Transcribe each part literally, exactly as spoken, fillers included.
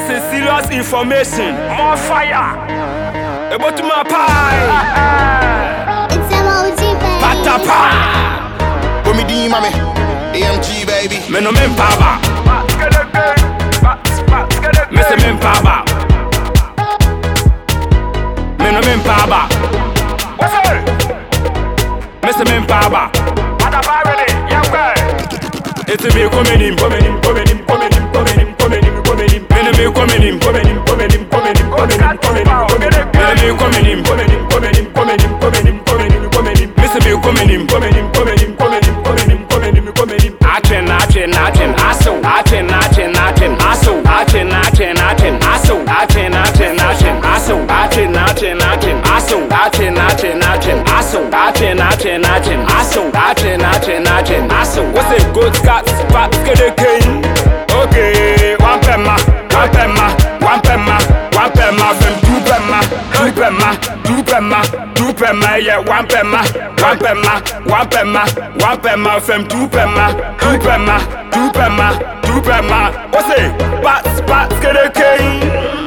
This is serious information. More fire. About my pie. It's M O G, baby. Patapa. Put me D, mommy. A M G, baby. Me no men paba. Me se men paba. Me no men paba. What's up? Me se men paba. Patapa ready. Yeah, well. It's me coming in, coming in, coming in, coming in, coming in, coming in, coming in. Me no me coming in, coming in, coming in, coming in, coming in, coming in, coming in. Me no me coming in, coming in, coming in, coming in, coming in, coming in, coming in. Me se me coming in, coming in, coming in, coming in, coming in, coming in, coming in. Achen, achen, achen, aso. Achen, achen, achen, aso. Achen, achen, achen, aso. Achen, achen, achen, aso. Achen, achen, achen, aso. Achen, achen, achen, aso. Achen, achen, achen, aso. Achen, achen, achen, aso. What's it? Good cats, fat, get a king. Okay, one pema, one pema, one pema, one pema, from two pema, two pema, two pema, two pema, yeah, one pema, one pema, one pema, one pema, from two pema, two pema, two pema, two pema. What's it? Bats, bats, get a king.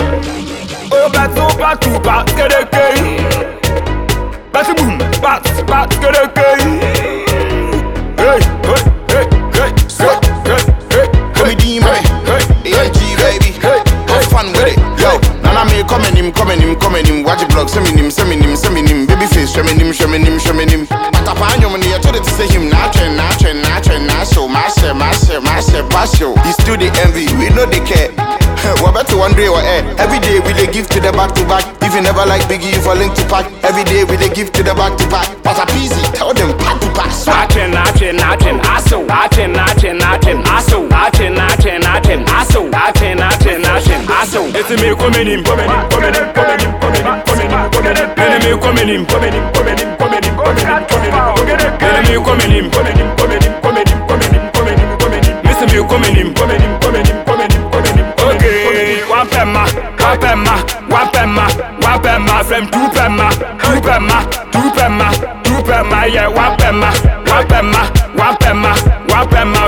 Oh, bats, oh, bats, two bats, get a king. Bats, boom, bats, bats, get a king. Hey, hey, hey, hey, hey, hey. Put me D, mommy. A M G, baby. Have fun with it. Yo, Nana me coming him, coming him, coming him. Watch it blog, send me him, send me him, send me him. Baby face, show me him, show me him, show me him. Patapa, yo, man, I told it to say him. Nah, train, nah, train, nah, train, nah, show. Master, master, master, pass yo. He still the envy, we know they care. We're better one day or air. Every day we they give to the back to back. If you never like Biggie, you fall link to pack. Every day we they give to the back to back. But up easy, tell them pack to pass. Achen, achen, achen, aso. Achen, achen, achen, aso. Achen, achen, achen, aso. Achen, achen, achen, aso. It's me coming in, coming in, coming in, coming in, coming in, coming in, coming in. Enemy coming in, coming in, coming in, coming in, coming in, coming in. Enemy coming in, coming in, coming in, coming in, coming in, coming in, coming in. Mister me coming in, coming in, coming in, coming in, coming in. Okay, one pema, one pema, one pema, one pema, from two pema, two pema, two pema, two pema, yeah, one pema, one pema, one pema, one pema.